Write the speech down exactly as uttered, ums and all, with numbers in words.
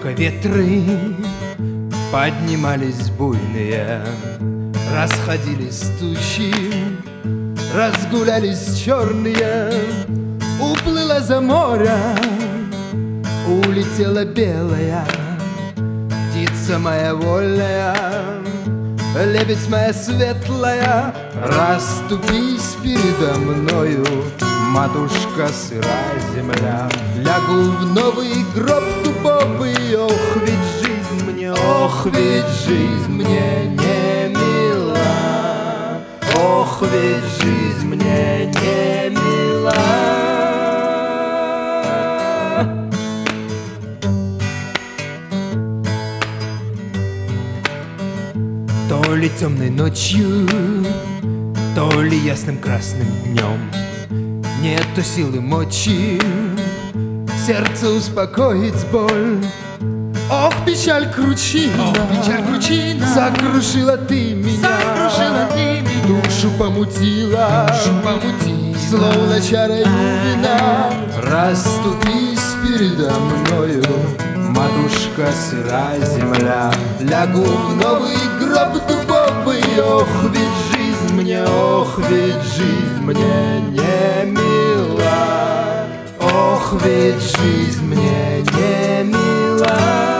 Только ветры поднимались буйные, расходились тучи, разгулялись черные. Уплыла за море, улетела белая птица моя вольная, лебедь моя светлая. Расступись передо мною, матушка сырая земля. Лягу в новый гроб дубовый. Ох, ведь жизнь мне, ох, ведь жизнь мне не мила. Ох, ведь жизнь мне не мила. То ли темной ночью, то ли ясным красным днем, нету силы мочи сердце успокоить боль. Ох, печаль кручина, ох, печаль кручина, сокрушила ты меня, сокрушила ты меня, душу помутила, душу помутила, словно чарою вина. Расступись передо мною, матушка сырая земля. Лягу в новый гроб дубовый. Ох, ведь жизнь мне, ох, ведь жизнь мне не мила. Ох, ведь жизнь мне не мила.